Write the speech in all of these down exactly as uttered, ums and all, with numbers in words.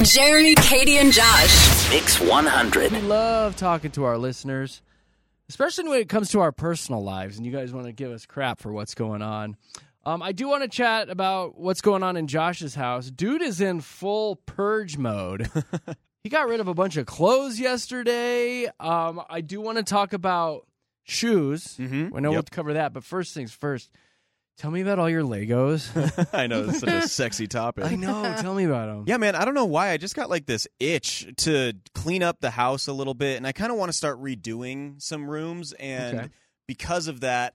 Jeremy, Katie, and Josh. Mix one hundred. We love talking to our listeners, especially when it comes to our personal lives, and you guys want to give us crap for what's going on. Um, I do want to chat about what's going on in Josh's house. Dude is in full purge mode. He got rid of a bunch of clothes yesterday. Um, I do want to talk about shoes. Mm-hmm. I know Yep. we'll cover that, but first things first. Tell me about all your Legos. I know, it's such a sexy topic. I know. Tell me about them. Yeah, man, I don't know why. I just got like this itch to clean up the house a little bit, and I kind of want to start redoing some rooms. And Okay. because of that,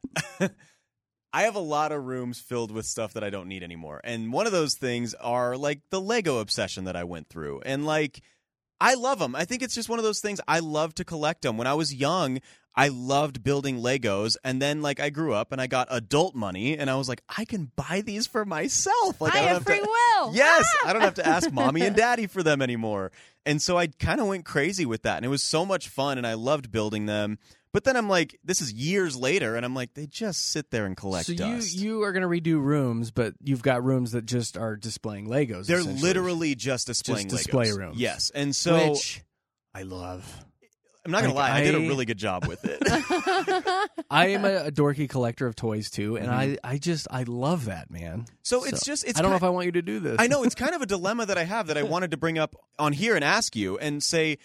I have a lot of rooms filled with stuff that I don't need anymore. And one of those things are like the Lego obsession that I went through. And like, I love them. I think it's just one of those things. I love to collect them. When I was young, I loved building Legos, and then like I grew up and I got adult money, and I was like, I can buy these for myself. Like I, I don't have have free to, will. Yes, Ah! I don't have to ask mommy and daddy for them anymore. And so I kind of went crazy with that, and it was so much fun, and I loved building them. But then I'm like, this is years later, and I'm like, they just sit there and collect So dust. you you are going to redo rooms, but you've got rooms that just are displaying Legos. They're essentially. literally just displaying Just display Legos. rooms. Yes, and so Which I love. I'm not gonna like, lie, I, did a I- really good job with it. I am a, a dorky collector of toys too, and Mhm. I, I just I love that, man. So it's just it's I don't know ki- if I want you to do this. I know it's kind of a dilemma that I have that I wanted to bring up on here and ask you and say,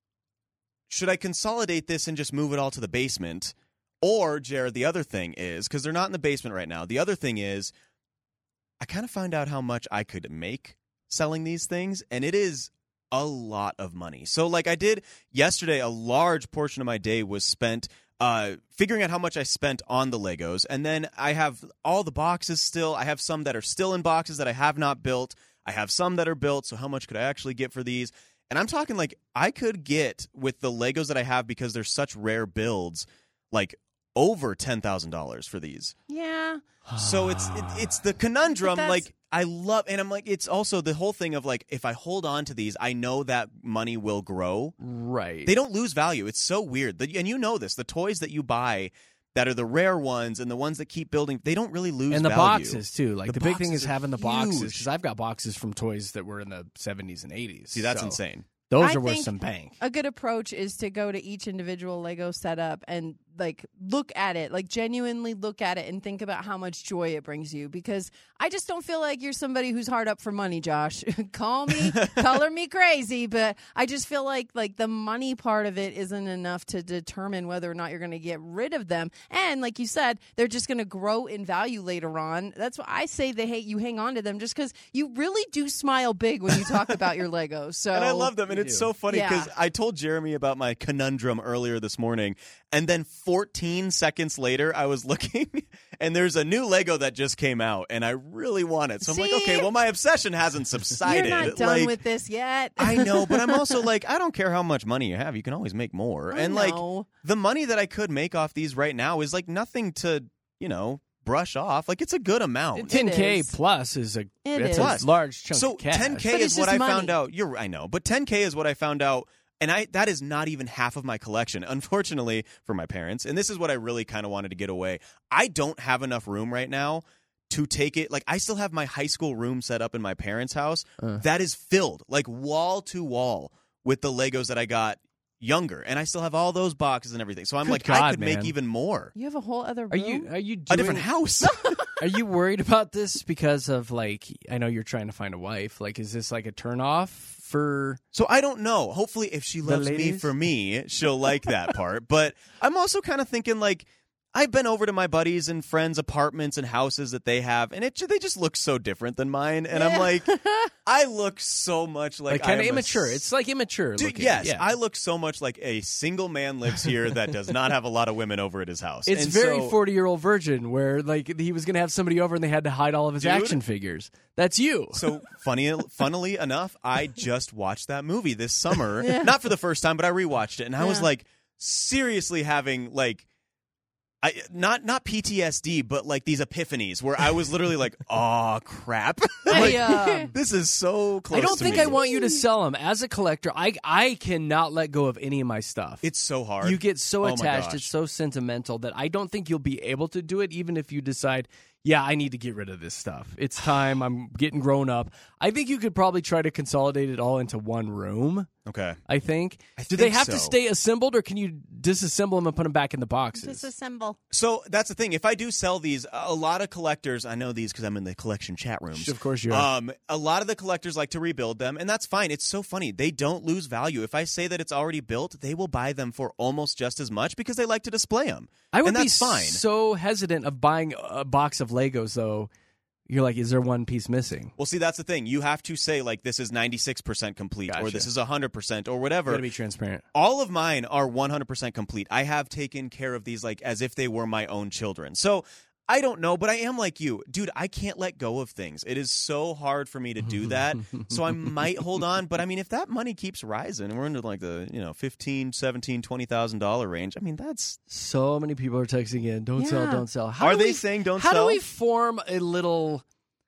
should I consolidate this and just move it all to the basement? Or, Jared, the other thing is, because they're not in the basement right now, the other thing is, I kind of found out how much I could make selling these things, and it is a lot of money. So, like I did yesterday, a large portion of my day was spent uh, figuring out how much I spent on the Legos, and then I have all the boxes still. I have some that are still in boxes that I have not built. I have some that are built, so how much could I actually get for these? And I'm talking like I could get, with the Legos that I have, because they're such rare builds, like over ten thousand dollars for these. Yeah. So it's it, it's the conundrum. But that's- Like I love, and I'm like, it's also the whole thing of like, if I hold on to these, I know that money will grow. Right. They don't lose value. It's so weird. The, and you know this. The toys that you buy that are the rare ones and the ones that keep building, they don't really lose and the value. boxes too. Like The the, big thing boxes is are having the boxes, huge. because I've got boxes from toys that were in the seventies and eighties. See, that's So insane. Those I are worth think- some bank. A good approach is to go to each individual Lego setup and like look at it, like genuinely look at it and think about how much joy it brings you. Because I just don't feel like you're somebody who's hard up for money, Josh. Call me, color me crazy, but I just feel like like the money part of it isn't enough to determine whether or not you're going to get rid of them. And like you said, they're just going to grow in value later on. That's why I say they hate you hang on to them, just because you really do smile big when you talk about your Legos. So And I love them, and it's do. so funny Yeah. because I told Jeremy about my conundrum earlier this morning, and then fourteen seconds later, I was looking, and there's a new Lego that just came out, and I really want it. So I'm like, See? okay, well, my obsession hasn't subsided. You're not done Like, with this yet. I know, but I'm also like, I don't care how much money you have. You can always make more. I and like, know. the money that I could make off these right now is like nothing to, you know, brush off. Like, it's a good amount. ten K is. plus is a It it's is. a large chunk So of cash. ten K But is it's what just I money. found out. You're I know, but ten K is what I found out, and I that is not even half of my collection, unfortunately, for my parents. And this is what I really kind of wanted to get away. I don't have enough room right now to take it. Like, I still have my high school room set up in my parents' house Uh. that is filled, like wall to wall, with the Legos that I got younger, and I still have all those boxes and everything. So I'm Good like, I God, could make man. even more. You have a whole other room? Are you are you doing, A different house. Are you worried about this because of like I know you're trying to find a wife? Like, is this like a turnoff for? So I don't know. Hopefully, if she The loves me ladies? for me, she'll like that part. But I'm also kind of thinking, like, I've been over to my buddies' and friends' apartments and houses that they have, and it they just look so different than mine. And I'm Yeah. like, I look so much like Like kind I of am a immature. s- It's like immature. Dude, looking. yes, yeah. I look so much like a single man lives here that does not have a lot of women over at his house. It's And very so- forty-year-old virgin where like he was going to have somebody over and they had to hide all of his Dude. action figures. That's you. So funny, funnily enough, I just watched that movie this summer. Not for the first time, but I rewatched it, and I was Yeah. like, seriously having like, I not not P T S D, but like these epiphanies where I was literally like, oh crap, like, I, uh, this is so close. I don't to think me. I want you to sell them. As a collector, I I cannot let go of any of my stuff. It's so hard. You get so Oh my attached. gosh. It's so sentimental that I don't think you'll be able to do it, even if you decide, yeah, I need to get rid of this stuff. It's time. I'm getting grown up. I think you could probably try to consolidate it all into one room. Okay. I think. I Do think they have so. to stay assembled, or can you disassemble them and put them back in the boxes? Disassemble. So that's the thing. If I do sell these, a lot of collectors, I know these because I'm in the collection chat rooms. Of course you are. Um, a lot of the collectors like to rebuild them, and that's fine. It's so funny. They don't lose value. If I say that it's already built, they will buy them for almost just as much because they like to display them. I would and be that's fine. so hesitant of buying a box of Legos, though. You're like, is there one piece missing? Well, see, that's the thing. You have to say, like, this is ninety-six percent complete, or Gotcha. this is one hundred percent, or whatever. Got to be transparent. All of mine are one hundred percent complete. I have taken care of these like as if they were my own children. So I don't know, but I am like you. Dude, I can't let go of things. It is so hard for me to do that. So I might hold on, but I mean, if that money keeps rising and we're into like the, you know, fifteen, seventeen, twenty thousand dollars range, I mean, that's So many people are texting in, don't sell, Yeah. don't sell. How Are do they we- saying don't How sell? do we form a little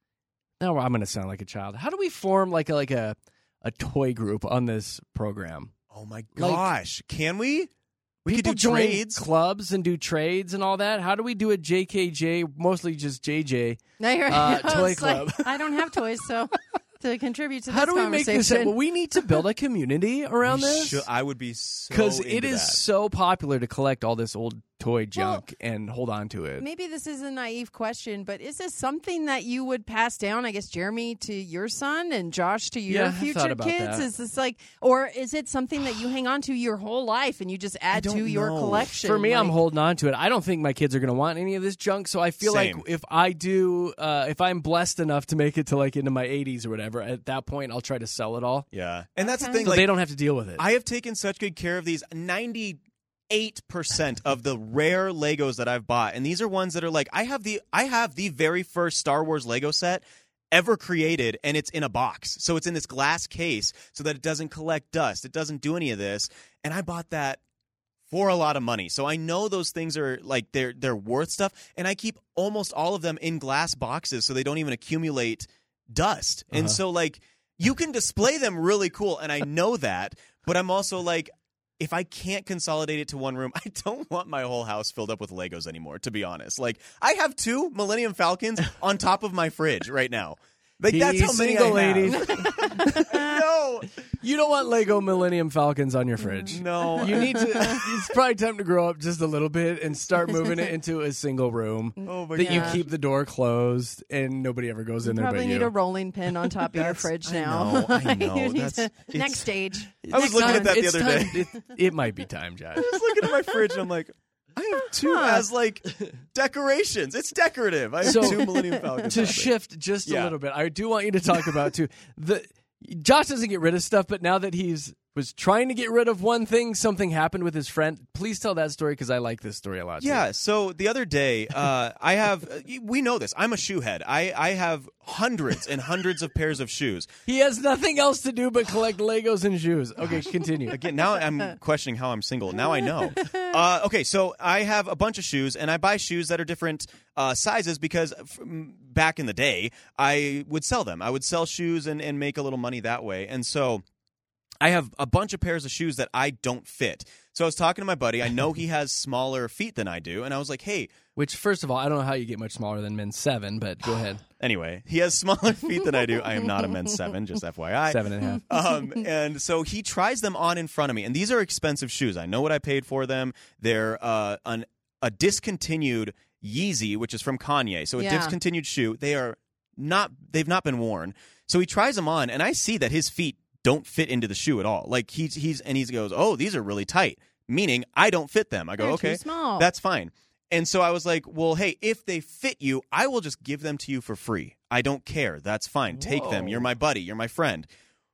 Now I'm going to sound like a child. How do we form like a like a a toy group on this program? Oh my Like, gosh. Can we? We could People do join trades. clubs and do trades and all that. How do we do a J K J, mostly just J J? Now you're Uh, I toy was like, club. I don't have toys, so to contribute to How this do we make this? conversation. Well, we need to build a community around We this. should- I would be so Because it into is that. so popular to collect all this old toy junk and hold on to it. Maybe this is a naive question, but is this something that you would pass down, I guess, Jeremy, to your son and Josh to your Yeah, I've thought future about kids? that. Is this like, or is it something that you hang on to your whole life and you just add don't to your know. collection? For me, I'm Like, holding on to it. I don't think my kids are going to want any of this junk. So I feel Same. like if I do, uh, if I'm blessed enough to make it to like into my eighties or whatever, at that point, I'll try to sell it all. Yeah. And that's the Okay. thing. So like, they don't have to deal with it. I have taken such good care of these. ninety-eight percent of the rare Legos that I've bought, and these are ones that are like I have the I have the very first Star Wars Lego set ever created, and it's in a box. So it's in this glass case so that it doesn't collect dust. It doesn't do any of this. And I bought that for a lot of money. So I know those things are like they're they're worth stuff, and I keep almost all of them in glass boxes so they don't even accumulate dust. And Uh-huh. so like you can display them really cool, and I know that, but I'm also like, if I can't consolidate it to one room, I don't want my whole house filled up with Legos anymore, to be honest. Like, I have two Millennium Falcons on top of my fridge right now. Like, that's how He's many single, I ladies. have. No. You don't want Lego Millennium Falcons on your fridge. No. You need to. It's probably time to grow up just a little bit and start moving it into a single room Oh, my that you God. keep the door closed and nobody ever goes in there Probably but need you. a rolling pin on top of your That's- fridge I now. know, I know. You need That's- to- it's- next stage. I was It's looking at time- that the it's other time- It, it might be time, Josh. I was looking at my fridge, and I'm like, I have two Huh. as, like, decorations. It's decorative. I have So, two Millennium Falcons. To on it. shift just a Yeah. little bit, I do want you to talk about too the Josh doesn't get rid of stuff, but now that he's was trying to get rid of one thing, something happened with his friend. Please tell that story because I like this story a lot. too. Yeah, so the other day, uh, I have, we know this, I'm a shoe head. I, I have hundreds and hundreds of pairs of shoes. He has nothing else to do but collect Legos and shoes. Okay, continue. Again, now I'm questioning how I'm single. Now I know. Uh, okay, so I have a bunch of shoes, and I buy shoes that are different uh, sizes because f- m- back in the day, I would sell them. I would sell shoes and, and make a little money that way. And so I have a bunch of pairs of shoes that I don't fit. So I was talking to my buddy. I know he has smaller feet than I do, and I was like, hey, Which, first of all, I don't know how you get much smaller than men's seven, but go ahead. anyway, he has smaller feet than I do. I am not a men's seven, just F Y I. Seven and a half. Um, and so he tries them on in front of me, and these are expensive shoes. I know what I paid for them. They're uh, an, a discontinued Yeezy, which is from Kanye. So a Yeah. discontinued shoe. They are not. They've not been worn. So he tries them on, and I see that his feet don't fit into the shoe at all. Like he's he's and he goes, "Oh, these are really tight," meaning I don't fit them. I go, They're "Okay, too small. that's fine." And so I was like, well, hey, if they fit you, I will just give them to you for free. I don't care. That's fine. Take them. Whoa. You're my buddy. You're my friend.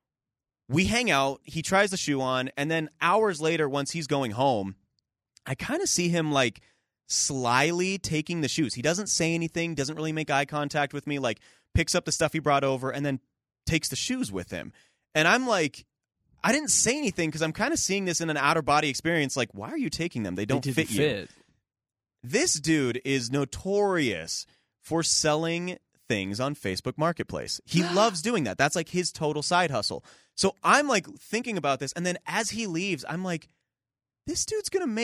We hang out. He tries the shoe on. And then hours later, once he's going home, I kind of see him like slyly taking the shoes. He doesn't say anything, doesn't really make eye contact with me, like picks up the stuff he brought over and then takes the shoes with him. And I'm like, I didn't say anything because I'm kind of seeing this in an outer body experience. Like, why are you taking them? They don't They fit didn't you. fit. This dude is notorious for selling things on Facebook Marketplace. He loves doing that. That's like his total side hustle. So I'm like thinking about this, and then as he leaves, I'm like, this dude's gonna make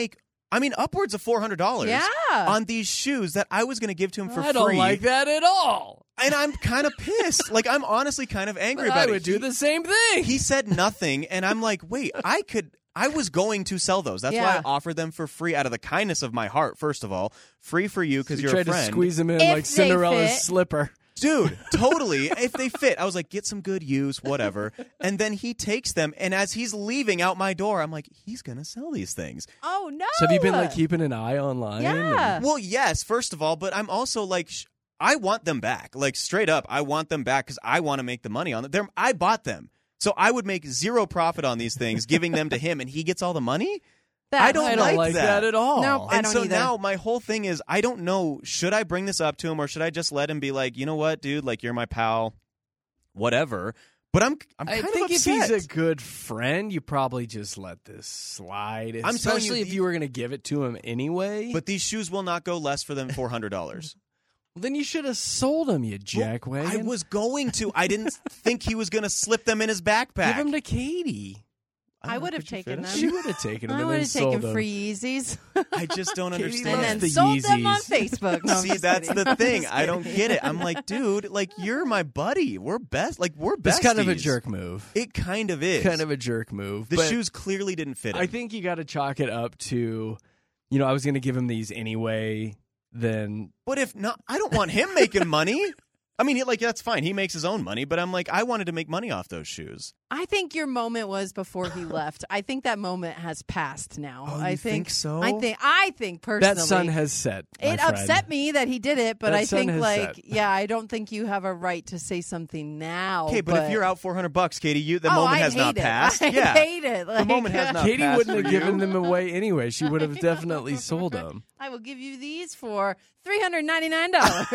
I mean, upwards of four hundred dollars Yeah. on these shoes that I was going to give to him for I free. don't like that at all. And I'm kind of pissed. Like, I'm honestly kind of angry But about I it. would do He- the same thing. He said nothing, and I'm like, wait, I could. I was going to sell those. That's why Yeah. I offered them for free out of the kindness of my heart. First of all, free for you because you you're a tried friend. to squeeze them in If like they Cinderella's fit. slipper. Dude, totally. If they fit, I was like, get some good use, whatever. And then he takes them, and as he's leaving out my door, I'm like, he's gonna sell these things. Oh no! So have you been like keeping an eye online? Yeah. Well, yes, first of all, but I'm also like, sh- I want them back. Like straight up, I want them back because I want to make the money on them. They're, I bought them, so I would make zero profit on these things, giving them to him, and he gets all the money. That- I don't I don't like like, that. that. at all. Nope. I And don't so either. now my whole thing is, I don't know, should I bring this up to him or should I just let him be like, you know what, dude, like you're my pal, whatever. But I'm, I'm I kind think of if upset. he's a good friend, you probably just let this slide. I'm telling Especially you, if the- you were going to give it to him anyway. But these shoes will not go less for than four hundred dollars. Well, then you should have sold them, you jackwagon. I was going to. I didn't think he was going to slip them in his backpack. Give them to Katie. I don't know, would have could you taken fit them. She would have taken them I and would then have sold taken them. free Yeezys it? I just don't Katie understand. and loves then the sold them on Yeezys. Facebook. No, I'm See, just that's kidding. the I'm thing. just I don't kidding. get it. I'm like, dude, like you're my buddy. We're best. Like we're besties. It's kind of a jerk move. It kind of is. Kind of a jerk move. The but shoes clearly didn't fit him. I think you got to chalk it up to, you know, I was going to give him these anyway. Then But if not, I don't want him making money. I mean, he- like that's fine. He makes his own money, but I'm like, I wanted to make money off those shoes. I think your moment was before he left. I think that moment has passed now. Oh, I you think, think so? I think. I think personally, that sun has set. my it friend. upset me that he did it, but That I sun think has like, set. yeah, I don't think you have a right to say something now. Okay, but, if you're out four hundred bucks, Katie, you the oh, moment I'd has not hate it. passed. I'd yeah, hate it. the Like, moment has not Katie passed wouldn't for have you. given them away anyway. She would have definitely sold them. I will give you these for three hundred ninety nine dollars.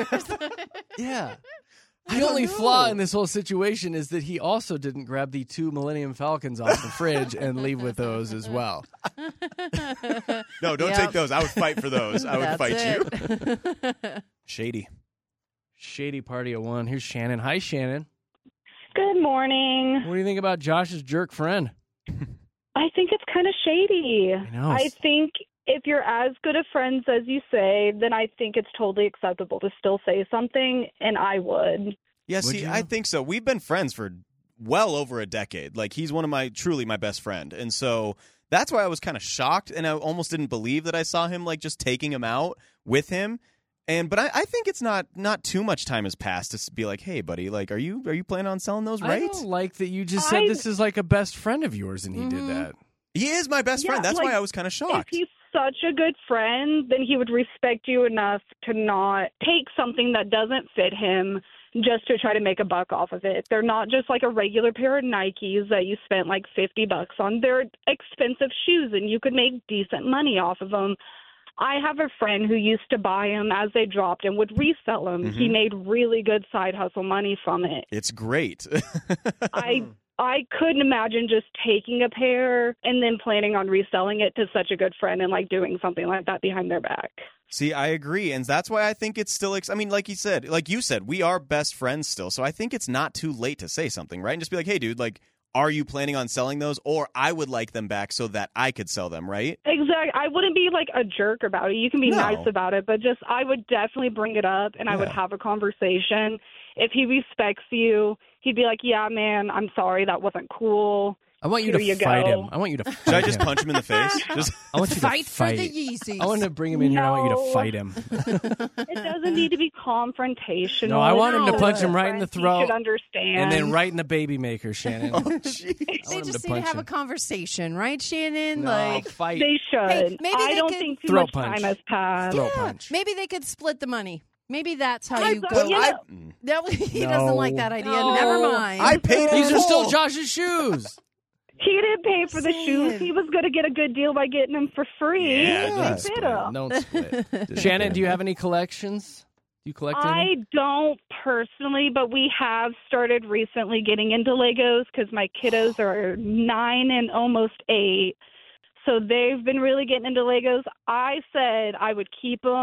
Yeah. I The don't only know. flaw in this whole situation is that he also didn't grab the two Millennium Falcons off the fridge and leave with those as well. No, don't Yep. take those. I would fight for those. I would fight you. you. Shady. Shady party of one. Here's Shannon. Hi, Shannon. Good morning. What do you think about Josh's jerk friend? I think it's kind of shady. I know. I think if you're as good of friends as you say, then I think it's totally acceptable to still say something, and I would. Yeah, Would see, you? I think so. We've been friends for well over a decade. Like he's one of my truly my best friend, and so that's why I was kind of shocked, and I almost didn't believe that I saw him like just taking him out with him. And but I, I think it's not not too much time has passed to s- be like, hey, buddy, like, are you are you planning on selling those? I Right? don't like that you just said I- this is like a best friend of yours and he Mhm. did that. He is my best friend. Yeah, That's like, why I was kind of If shocked. he's such a good friend, then he would respect you enough to not take something that doesn't fit him just to try to make a buck off of it. They're not just like a regular pair of Nikes that you spent like fifty bucks on. They're expensive shoes, and you could make decent money off of them. I have a friend who used to buy them as they dropped and would resell them. He Mhm. made really good side hustle money from it. It's great. I I couldn't imagine just taking a pair and then planning on reselling it to such a good friend and like doing something like that behind their back. See, I agree, and that's why I think it's still. Ex- I mean, like you said, like you said, we are best friends still. So I think it's not too late to say something, right? And just be like, hey, dude, like, are you planning on selling those, or I would like them back so that I could sell them, right? Exactly. I wouldn't be like a jerk about it. You can be No. nice about it, but just I would definitely bring it up and I would Yeah. have a conversation. If he respects you, he'd be like, "Yeah, man, I'm sorry, that wasn't cool." I want you Here to you fight go. him. I want you to fight Should I just him. punch him in the face? Just I want you Fight to for fight. the Yeezys. I want to bring him in here and I want you to No. fight him. It doesn't need to be confrontational. No, I want him to It's punch just him right in the friends. throat You should understand. and then right in the baby maker, Shannon. oh, I jeez. want They him just to need to punch have him. a conversation, right, Shannon? No, like, fight. They should. Hey, maybe I they don't could- think too Throat much punch. time has passed. Throat yeah, punch. maybe they could split the money. Maybe that's how I you thought- go. you know- I, No, he No. doesn't like that idea. No. Never mind. I paid These in are still full. Josh's shoes. He didn't pay for the Sad. shoes. He was going to get a good deal by getting them for free. Yeah, They don't fit split. him. Don't split. Shannon, do you have any collections? Do you collect I anything? don't personally, but we have started recently getting into Legos because my kiddos are nine and almost eight. So they've been really getting into Legos. I said I would keep them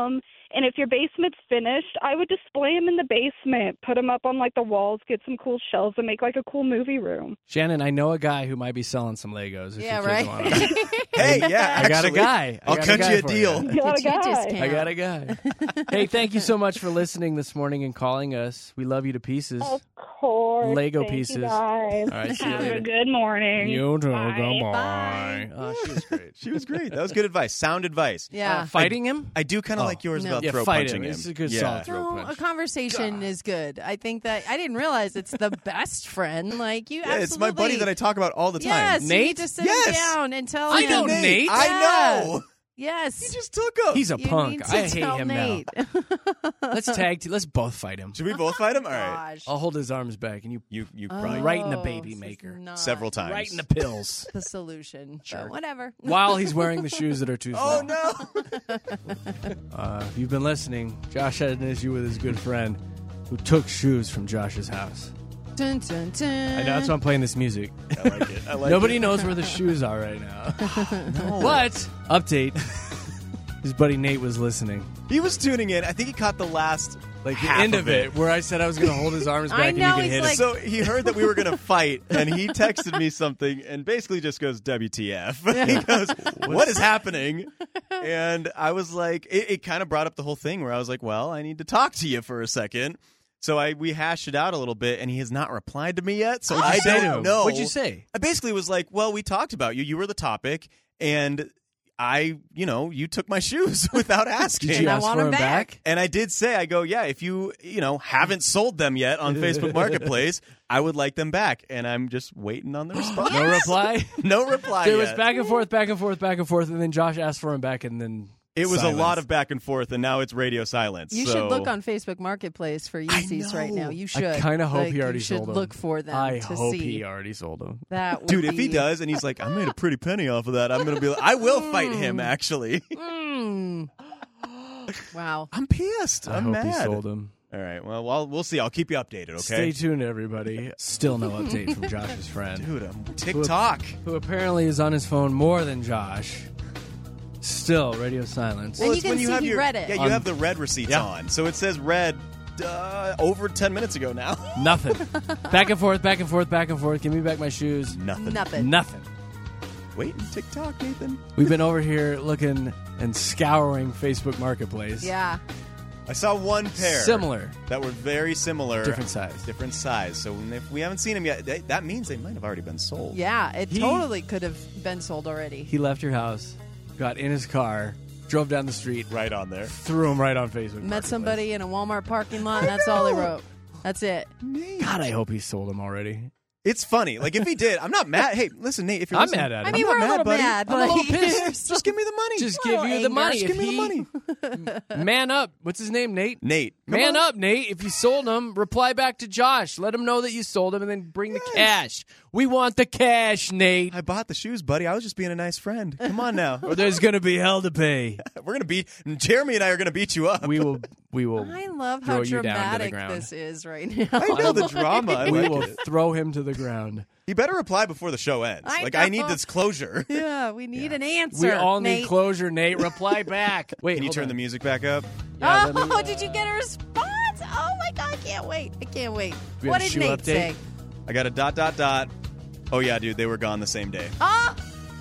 And if your basement's finished, I would display them in the basement, put them up on like the walls, get some cool shelves, and make like a cool movie room. Shannon, I know a guy who might be selling some Legos. If Yeah, your kids right. want them. Hey, yeah, I got a actually, guy. I I'll got cut guy you a for deal. You got a Get you a guy. discount. I got a guy. Hey, thank you so much for listening this morning and calling us. We love you to pieces. Of course. Lego Thank you, pieces. guys. All right, see you Have later. a good morning. You too. Bye. Goodbye. Oh, she was great. She was great. That was good advice. Sound advice. Yeah. Uh, fighting him? I do kind of Oh. like yours No. about Yeah, throat fight punching him. him. This is a good yeah. solid throat No, a punch. conversation is good. I think that I didn't realize it's the best friend. Like you, Yeah, it's my buddy that I talk about all the time. Yes, you Nate? need to sit Yes. him down and tell I him. know Nate. I Yeah. know. Yes, He just took him. He's a you punk. need to I hate tell him Nate. now. Let's tag team. Let's both fight him. Should we both fight him? All right. Gosh. I'll hold his arms back and you You you Oh, probably right in the baby this is maker. not several times. right in the pills The solution. Sure. But whatever. while he's wearing the shoes that are too small. Oh no. Uh, if you've been listening, Josh had an issue with his good friend who took shoes from Josh's house. Dun, dun, dun. I know, that's why I'm playing this music. I like it. I like Nobody it. knows where the shoes are right now. But, update, his buddy Nate was listening. He was tuning in. I think he caught the last Like the half end of it, where I said I was going to hold his arms I back and you know, could he's hit like- him. So he heard that we were going to fight, and he texted me something, and basically just goes W T F. He goes, "What is happening?" And I was like, it, it kind of brought up the whole thing where I was like, "Well, I need to talk to you for a second." So I we hashed it out a little bit, and he has not replied to me yet. So What'd I you say to don't him? know. What'd you say? I basically was like, "Well, we talked about you. You were the topic, and I, you know, you took my shoes without asking." Did And you I ask want for him him back. back? And I did say, I go, yeah, if you, you know, haven't sold them yet on Facebook Marketplace, I would like them back. And I'm just waiting on the response. No reply? No reply There was yet. back and forth, back and forth, back and forth, and then Josh asked for him back, and then It was silence. a lot of back and forth, and now it's radio silence. You so. should look on Facebook Marketplace for Yeezys right now. You should. I kind of hope Like, he already you should sold them. look for them I to hope see. he already sold them. That would Dude, if he be- does, and he's like, I made a pretty penny off of that, I'm going to be like, I will fight him, actually. Mm. Wow. I'm pissed. I I'm hope mad. he sold them. All right, well, well, we'll see. I'll keep you updated, okay? Stay tuned, everybody. Still no update from Josh's friend, Dude, I'm TikTok. who apparently is on his phone more than Josh. Still, radio silence. And you it's can when you see have he your, read it. Yeah, you On- have the red receipts Yeah. on. So it says red uh, over ten minutes ago now. Nothing. Back and forth, back and forth, back and forth. Give me back my shoes. Nothing. Nothing. Nothing. Waiting TikTok, Nathan. We've been over here looking and scouring Facebook Marketplace. Yeah. I saw one pair Similar. that were very similar. Different size. Different size. So if we haven't seen them yet, they, that means they might have already been sold. Yeah. It He- totally could have been sold already. He left your house, got in his car, drove down the street, Right on there. threw him right on Facebook Met Marketplace. somebody in a Walmart parking lot, and that's all he wrote. That's it. God, I hope he sold them already. It's funny. Like if he did, I'm not mad. Hey, listen, Nate. If you're I'm listening- mad at him. I mean, I'm we're not a little buddy. mad. I'm a but little pissed. Just give me the money. Just A give little you the anger. money. Just If give me he, the money. Man up. What's his name, Nate? Nate, come Man on. up, Nate. If you sold them, reply back to Josh. Let him know that you sold them and then bring the cash. We want the cash, Nate. I bought the shoes, buddy. I was just being a nice friend. Come on now. Or there's going to be hell to pay. We're gonna beat Jeremy and I are gonna beat you up. We will we will I love throw how you down to the dramatic ground. this is right now. I know the drama. I we like will it. throw him to the ground. He better reply before the show ends. I like I need know. this closure. Yeah, we need an answer. We all need Nate. closure, Nate. Reply back. Wait, Can you hold turn on. the music back up? Yeah, Oh, let me, uh, did you get a response? Oh my god, I can't wait. I can't wait. We have What a did shoe Nate update? say? I got a dot dot dot. Oh yeah, dude, they were gone the same day. Oh,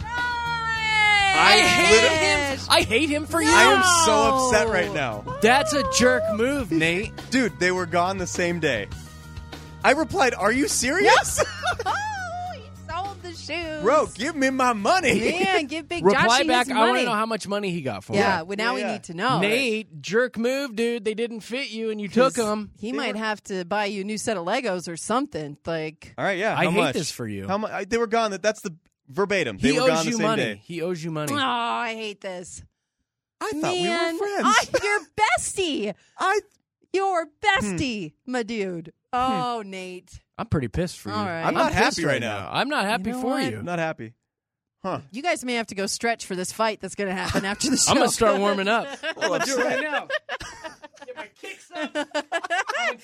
I hate him. I hate him for you. I am so upset right now. That's a jerk move, Nate. Dude, they were gone the same day. I replied, "Are you serious?" Oh, he sold the shoes. Bro, give me my money. Man, give Big Reply Joshy back. his I want money. to know how much money he got for Yeah, it. well, now Yeah, we yeah. need to know. Nate, jerk move, dude. They didn't fit you, and you took them. He might have to buy you a new set of Legos or something. Like, All right, yeah. I how hate much? this for you. How much? They were gone. That that's the verbatim. They He were owes gone the you same money. day. He owes you money. oh, I hate this. I thought Man, we were friends. I, you're bestie. I You're bestie, my dude. Oh, Nate. I'm pretty pissed for you. All right. I'm not pissed happy right now. I'm not happy You know for what? you. I'm not happy. Huh. You guys may have to go stretch for this fight that's going to happen after the show. I'm gonna start warming up. Well, Do it right now. Get my kicks up.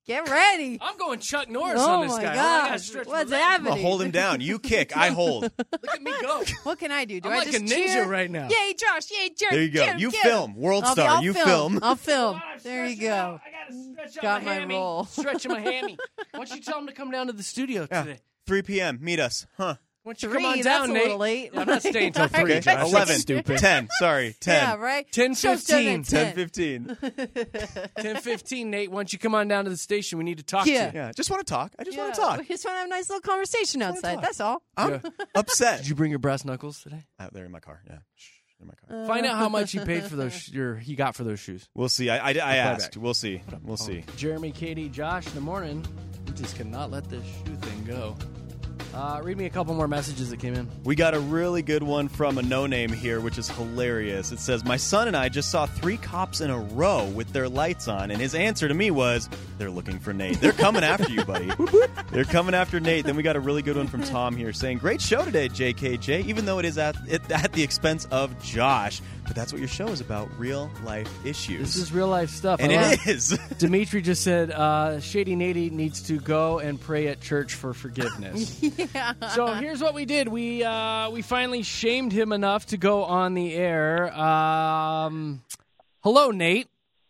Get ready. I'm going Chuck Norris Oh on this my guy. Hold on, I gotta gosh. stretch my What's legs. I'm happening? gonna hold him down. You kick, I hold. Look at me go. What can I do? Do I'm I like just a ninja cheer? right now. Yay, Josh! Yay, Jerry! There you go. Get him, You get him. film. World I'll, star. I'll You film. film. I'll film. Come on, I'm There you stretching go. out. I gotta stretch out Got my, my hammy. roll. Stretching my hammy. Why don't you tell him to come down to the studio Yeah. today? three p.m. Meet us. Huh. Why don't you Three, come on that's down, a Nate? little late. I'm not staying till three, Okay. Josh. That's eleven. stupid. ten. Sorry. ten. Yeah, right. ten Show's done fifteen. at ten fifteen. ten fifteen, Nate. Why don't you come on down to the station? We need to talk Yeah. to you. Yeah. Just want to talk. I just Yeah, want to talk. We just want to have a nice little conversation outside. talk. That's all. I'm Yeah. upset. Did you bring your brass knuckles today? Out there in my car. Yeah. Shh, in my car. Find out how much he paid for those. sh- Your he got for those shoes. We'll see. I, I, I Reply asked. back. We'll see. We'll see. Jeremy, Katie, Josh, in the morning. We just cannot let this shoe thing go. Uh, read me a couple more messages that came in. We got a really good one from a no-name here, which is hilarious. It says, my son and I just saw three cops in a row with their lights on, and his answer to me was, they're looking for Nate. They're coming after you, buddy. They're coming after Nate. Then we got a really good one from Tom here saying, great show today, J K J, even though it is at, it, at the expense of Josh. But that's what your show is about, real-life issues. This is real life stuff. and I love- it is. Dimitri just said uh, Shady Nady needs to go and pray at church for forgiveness. Yeah. So here's what we did. We uh, we finally shamed him enough to go on the air. Um, hello, Nate.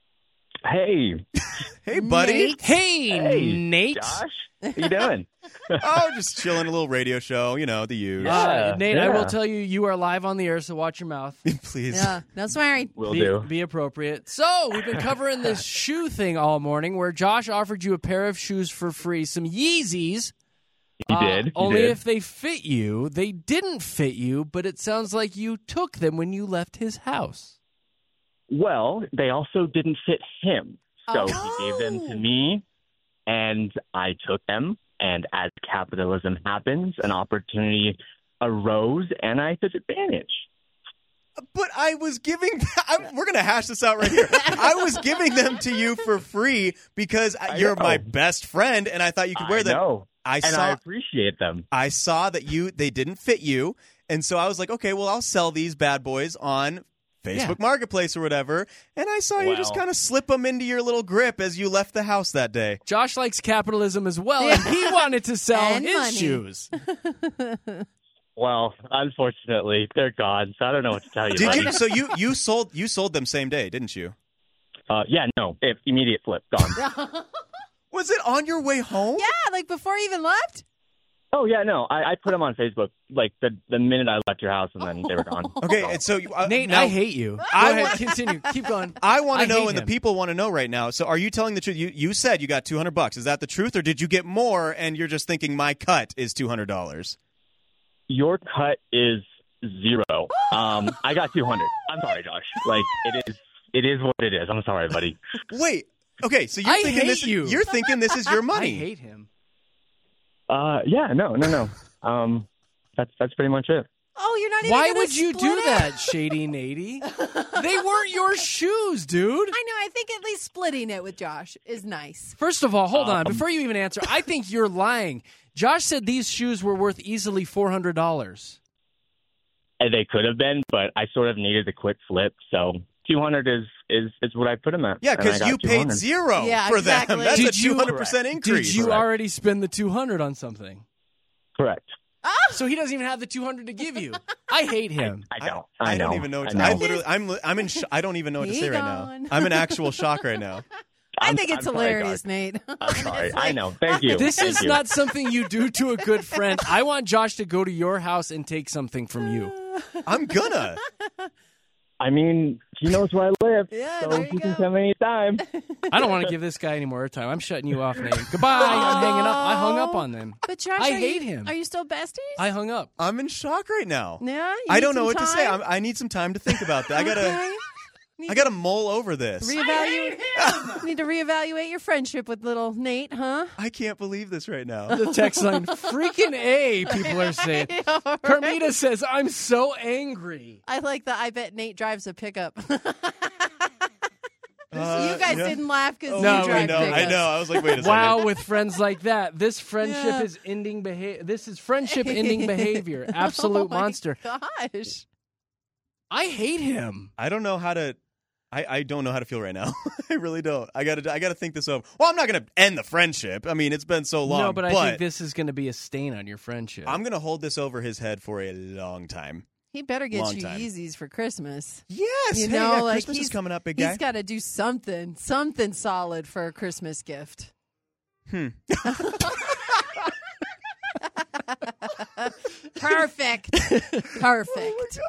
Hey, Hey, buddy. Nate? Hey, Hey, Nate. Josh, how you doing? Oh, just chilling, a little radio show, you know, the use. Uh, Yeah, Nate, I yeah. will tell you, you are live on the air, so watch your mouth. Please. Yeah. No swearing. Will be, do. be appropriate. So we've been covering this shoe thing all morning, where Josh offered you a pair of shoes for free, some Yeezys. He Uh, did. He only did. if they fit you. They didn't fit you, but it sounds like you took them when you left his house. Well, they also didn't fit him, so Oh. he gave them to me, and I took them. And as capitalism happens, an opportunity arose, and I took advantage. But I was giving. I'm, we're gonna hash this out right here. I was giving them to you for free because I you're know. my best friend, and I thought you could wear I them. know, I and saw. I appreciate them. I saw that you they didn't fit you, and so I was like, okay, well, I'll sell these bad boys on Facebook Yeah. Marketplace or whatever. And I saw you just Well. kind of slip them into your little grip as you left the house that day. Josh likes capitalism as well, and he wanted to sell And his money. shoes. Well, unfortunately, they're gone, so I don't know what to tell you. Did buddy. you? So you you sold you sold them same day, didn't you? Uh, yeah, no, if, immediate flip, gone. Was it on your way home? Yeah, like before he even left? Oh yeah, no, I, I put them on Facebook like the the minute I left your house, and then they were gone. Okay, and so you- uh, Nate, now, I hate you. Go I ahead, wa- continue. Keep going. I want I to know, hate and the him. people want to know right now. So, are you telling the truth? You you said you got two hundred bucks. Is that the truth, or did you get more and you're just thinking my cut is two hundred dollars? Your cut is zero. Um, I got two hundred. I'm sorry, Josh. Like it is, it is what it is. I'm sorry, buddy. Wait. Okay, so you're I thinking hate this. you. You're thinking this is your I money. hate him. Uh, yeah, no, no, no. Um, that's that's pretty much it. Oh, you're not even Why gonna would you split do it? that, Shady Nady? They weren't your shoes, dude. I know. I think at least splitting it with Josh is nice. First of all, hold on. Um, Before you even answer, I think you're lying. Josh said these shoes were worth easily four hundred dollars. And they could have been, but I sort of needed a quick flip, so two hundred is is is what I put them at. Yeah, and I because got you paid two hundred. zero Yeah, for exactly. them. That's Did a you- two hundred percent increase. Did you Correct. already spend the two hundred on something? Correct. So he doesn't even have the two hundred to give you. I hate him. I I, don't. I, I know. don't even know. What I to, know. I literally, I'm, li- I'm in. Sh- I don't even know what to He say right gone. now. I'm in actual shock right now. I I'm- think it's I'm sorry, hilarious, Josh. Nate. I'm sorry. It's I like- know. Thank you. This Thank is you. not something you do to a good friend. I want Josh to go to your house and take something from you. I'm gonna. I mean, he knows where I live, Yeah, so there he you can go. come anytime. I don't want to give this guy any more airtime. I'm shutting you off, Nate. Goodbye. I'm hanging up. I hung up on them. But Josh, I are hate you, him. Are you still besties? I hung up. I'm in shock right now. yeah. You I need don't know some what to say. time? I'm, I need some time to think about that. I gotta. Okay. I gotta mull over this. Reevaluate. Need to reevaluate your friendship with little Nate, huh? I can't believe this right now. The text line, freaking A, people are saying. Carmita says, I'm so angry. I like the. I bet Nate drives a pickup. Uh, you guys yeah. didn't laugh because Oh, No, you we drive I know. pickups. I know. I was like, wait a second. Wow, with friends like that. This friendship Yeah. is ending behavior. This is friendship ending behavior. Absolute Oh my monster. Gosh. I hate him. I don't know how to. I, I don't know how to feel right now. I really don't. I gotta I gotta think this over. Well, I'm not gonna end the friendship. I mean, it's been so long. No, but I think this is going to be a stain on your friendship. I'm gonna hold this over his head for a long time. He better get Long you time. Yeezys for Christmas. Yes, You hey, know, yeah, like Christmas he's is coming up, big guy. He's got to do something, something solid for a Christmas gift. Hmm. Perfect. Perfect.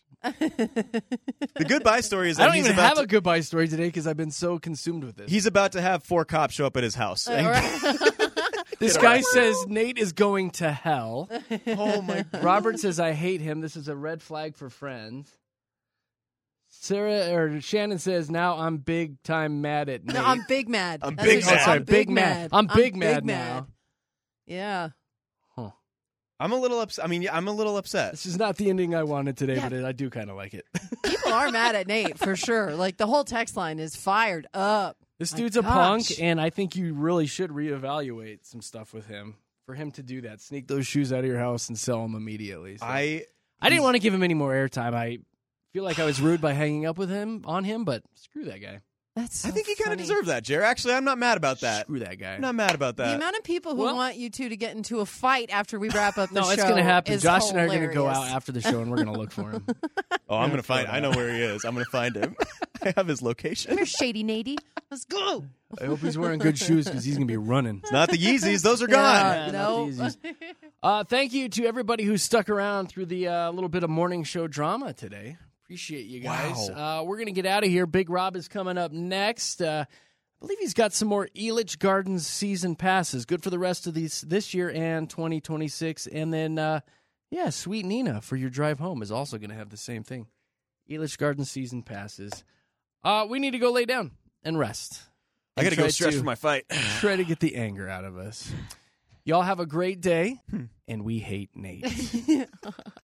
The goodbye story is I that don't he's even about have to, a goodbye story today because I've been so consumed with this. he's about to have four cops show up at his house. All right. This guy says Nate is going to hell. Oh my! Robert says I hate him. This is a red flag for friends. Sarah or Shannon says now I'm big time mad at Nate. No, I'm big mad. I'm That's big what she mad. said. Sorry, I'm big mad. I'm big mad now. Yeah. I'm a little upset. I mean, yeah, I'm a little upset. This is not the ending I wanted today, Yeah. but I do kind of like it. People are mad at Nate for sure. Like the whole text line is fired up. This My dude's a gosh. punk, and I think you really should reevaluate some stuff with him. For him to do that, sneak those shoes out of your house and sell them immediately. So. I I didn't want to give him any more airtime. I feel like I was rude by hanging up with him on him, but screw that guy. That's so I think he kind of funny. deserved that, Jer. Actually, I'm not mad about that. Screw that guy. I'm not mad about The that. amount of people who Well- want you two to get into a fight after we wrap up the No, show it's going to happen. is Josh and I are going to go hilarious. out after the show, and we're going to look for him. Oh, I'm Yeah, gonna find. throw I it know out. where he is. I'm gonna find him. I have his location. Come here, Shady Nady. Let's go. I hope he's wearing good shoes because he's going to be running. It's not the Yeezys. Those are Yeah. gone. Yeah, no. not the Yeezys. Uh, thank you to everybody who stuck around through the uh, little bit of morning show drama today. Appreciate you guys. Uh, we're going to get out of here. Big Rob is coming up next. Uh, I believe he's got some more Elitch Gardens season passes. Good for the rest of these this year and twenty twenty-six. And then, uh, yeah, Sweet Nina for your drive home is also going to have the same thing. Elitch Gardens season passes. Uh, we need to go lay down and rest. I gotta And go try stretch to- for my fight. Try to get the anger out of us. Y'all have a great day, and we hate Nate.